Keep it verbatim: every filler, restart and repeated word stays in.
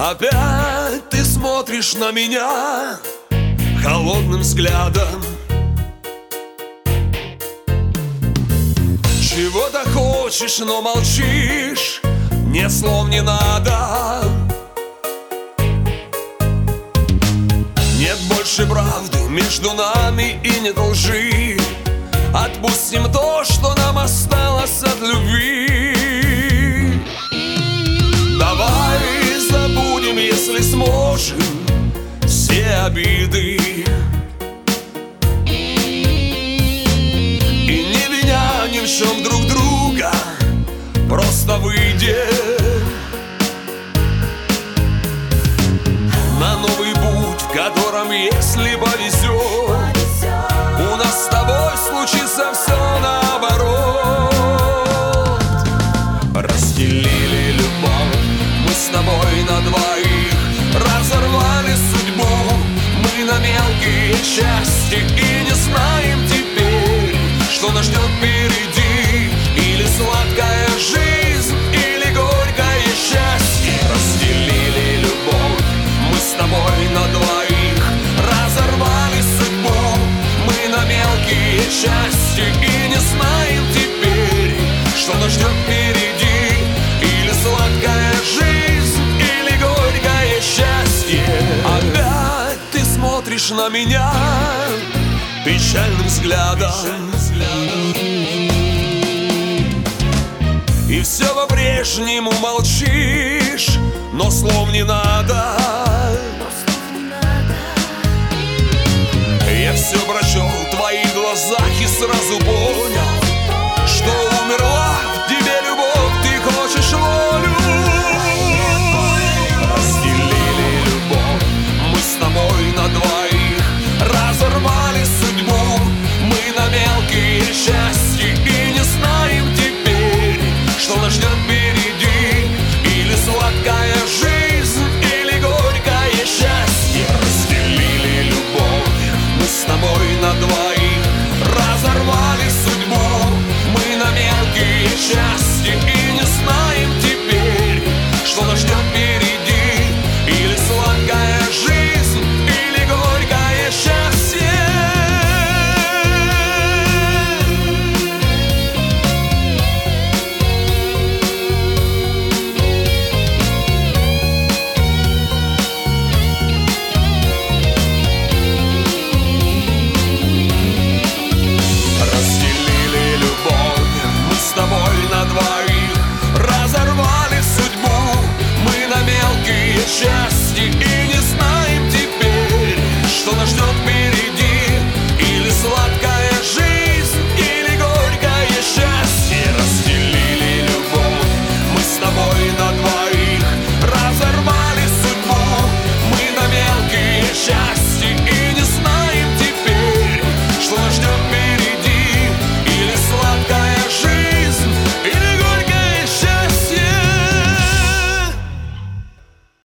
Опять ты смотришь на меня холодным взглядом. Чего-то хочешь, но молчишь, нет слов не надо. Нет больше правды между нами и нет лжи. Отпустим то, что нам осталось от любви. Давай забудем, если сможем, все обиды. И не виня ни в чем друг друга, просто выйдем на новый путь, в котором, если повезет, у нас с тобой случится все наоборот. Разделили любовь мы с тобой на двоих, разорвали судьбу мы на мелкие части. И не знаем теперь, что нас ждет впереди: или сладкая жизнь, или горькое счастье. Разделили любовь мы с тобой на двоих, разорвали судьбу мы на мелкие части. И не знаем теперь, что нас ждет впереди: или сладкая жизнь, или горькое счастье. Опять ты смотришь на меня печальным взглядом, и все по-прежнему молчишь, но слов не надо. Я все прочел в твоих глазах и сразу понял,